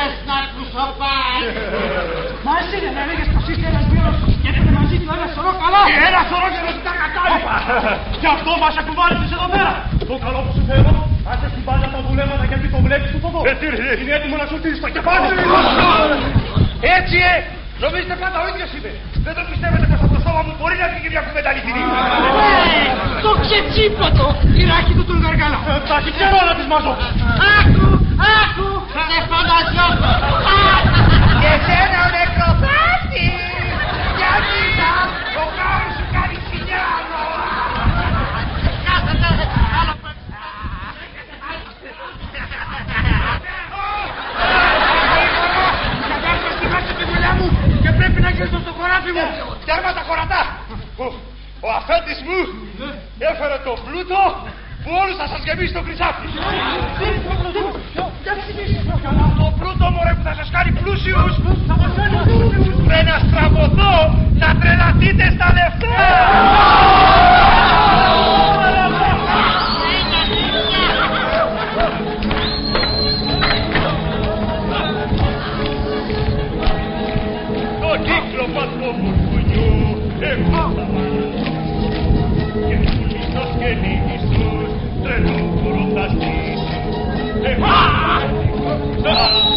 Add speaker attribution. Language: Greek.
Speaker 1: λες να κρουσοπάει.
Speaker 2: Μαζί δεν έλεγες πως είστε ένας γύρος και έπαιρνε μαζί του ένα σωρό καλά.
Speaker 3: Ένα σωρό και δεν τα κατάλοιπα. Γι' αυτό μας εκουβάλισες εδώ πέρα. Το καλό που σου θέλω, άσε την πάντα τα δουλεύματα γιατί το βλέπεις του το δω. Είναι έτοιμο να σου στείλει στο κεφάλι. Έτσι, νομίζετε πάντα ο ίδιος είμαι. Δεν το πιστεύετε πως από το σώμα μου μπορεί να βγει μια κουβέντα αληθινή.
Speaker 2: Το ξετσίπατο, τυράκι του γαργάλα.
Speaker 3: Θα έχει καιρό να τις μαζώ.
Speaker 1: Άκου, σε φανταζιώσω.
Speaker 3: Και εσένα ο νεκροπάτης. Για κοίτα, το κάος σου κάνει χιλιάδο.
Speaker 1: Κάθετε, άλλο
Speaker 2: Και πρέπει να γυρίσω στο χωράφι μου.
Speaker 3: Τέρμα τα χωρατά. Ο αφέντης μου έφερε το πλούτο που όλους θα σας γεμίσει το χρυσάφι. Το πλούτο μωρέ που θα σας κάνει πλούσιους. Πρέπει να στραβωθώ να τρελαθείτε στα λεφτά. Το κύκλωμα του μουρκουνιού εγώ θα μάθω και πουλιστός και νίκιστος τρελό χορό θα στήσω.